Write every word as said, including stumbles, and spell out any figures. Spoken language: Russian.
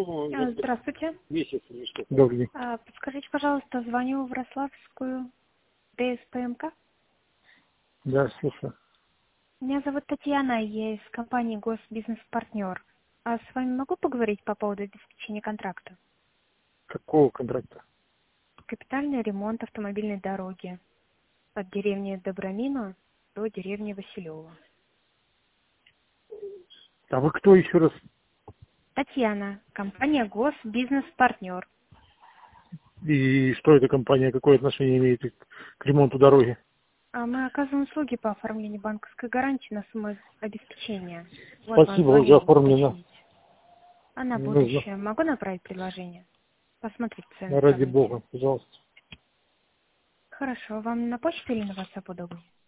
по-моему, А, за Здравствуйте. месяц или что. Добрый день. А, Подскажите, пожалуйста, звоню в Рославскую ДСПМК. Да, слушаю. Меня зовут Татьяна, я из компании Госбизнес-партнер. А с вами могу поговорить по поводу обеспечения контракта? Какого контракта? Капитальный ремонт автомобильной дороги от деревни Добромино до деревни Василева. А вы кто еще раз? Татьяна, компания Госбизнес-партнер. И что эта компания, какое отношение имеет к ремонту дороги? А мы оказываем услуги по оформлению банковской гарантии на сумму обеспечения. Вот вам Спасибо, звоню уже оформлено. уточнить. А на Не нужно. будущее могу направить предложение? Посмотреть цены. Ради сравнить. бога, пожалуйста. Хорошо. Вам на почту или на WhatsApp удобнее?